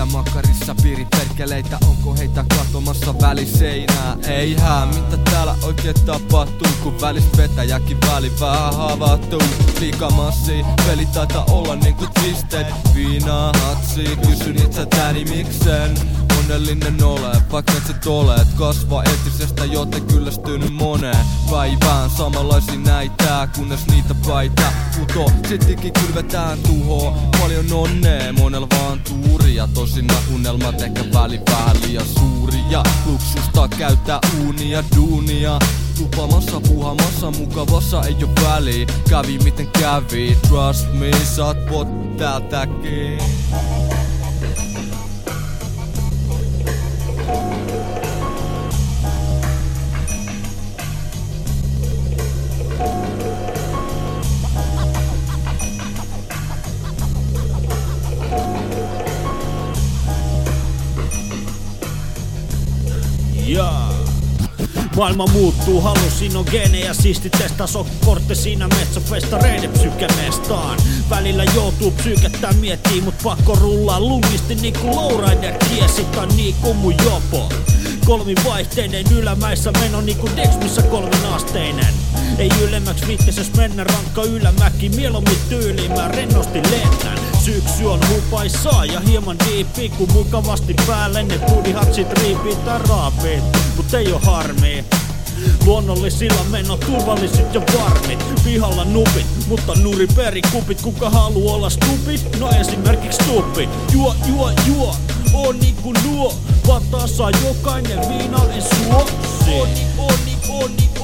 makkarissa piirit perkeleitä, onko heitä katomassa väliseinää? Eihän, mitä täällä oikein tapahtuu, kun välistä vetäjäkin väli vähän havahtuu. Liikamassi, peli taitaa olla niinku twisted. Viinaa hatsi, kysyn itseltäni miksen onnellinen ole, vaikka et sit olet. Kasva entisestä, joten kyllästynyt moneen päivään. Samanlaisia näitä, kunnes niitä paita puto. Sittenkin kylvetään tuhoa, paljon onnea, monella vaan tuuria. Tosin unelmat ehkä väli vähän liian suuria. Luksusta käyttää uunia, duunia. Tupamassa, puhamassa, mukavassa ei oo väliä. Kävi miten kävi, trust me, saat pot täältäkin. Maailma muuttuu, hallusinogeenejä, siisti testas kortte siinä metsofestareiden psykemestaan. Välillä joutuu psyykettä miettii, mut pakko rullaa lungisti niinku lowrider kiesita niinku mun jopo. Kolmivaihteinen ylämäissä meno niinku Dex, 3-asteinen. Ei ylemmäks viittises mennä, rankka ylämäki, mieluummin tyyliin mä rennosti lennän. Syksy on hupaisaa ja hieman diippi, kun mukavasti päälle ne pudihatsit riipit tai raapit. Mut ei oo harmii. Luonnollisilla meno turvalliset ja varmit. Pihalla nupit, mutta nuriperikupit. Kuka haluu olla stupid? No esimerkiksi stupid. Juo, oo niinku nuo. Vataa saa jokainen viina en suosi. Oni.